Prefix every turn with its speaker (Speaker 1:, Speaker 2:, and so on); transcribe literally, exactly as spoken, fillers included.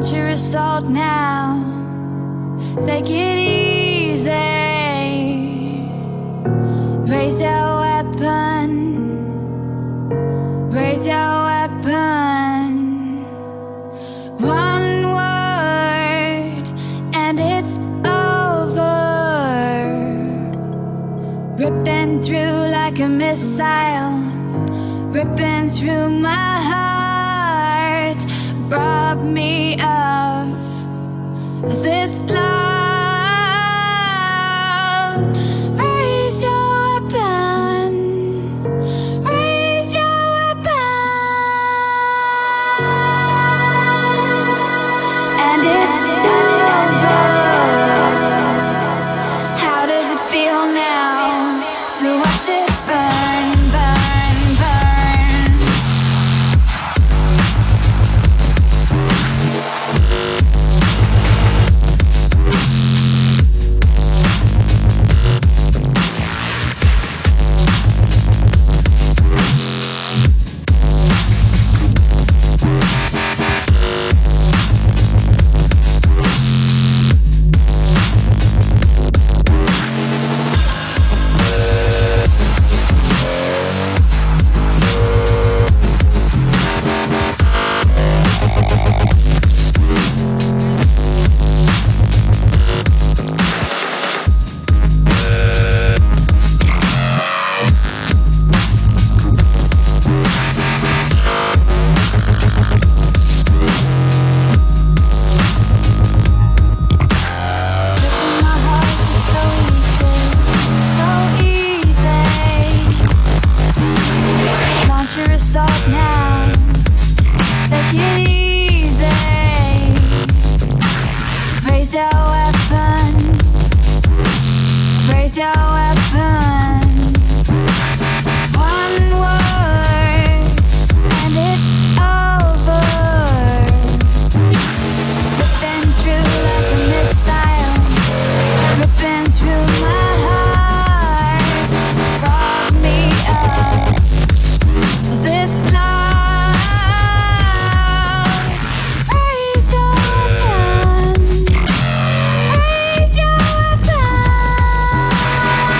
Speaker 1: your assault now. Take it easy. Raise your weapon. Raise your weapon. One word and it's over. Ripping through like a missile. Ripping through my heart. Rob me of this love. Raise your weapon. Raise your weapon. And it's over. How does it feel now to watch it burn, burn, burn? Your assault now. Take it easy. Raise your weapon. Raise your weapon. One word and it's over. Ripping through like a missile. Ripping through my heart. Rob me of this love. Raise your weapon. Raise your weapon.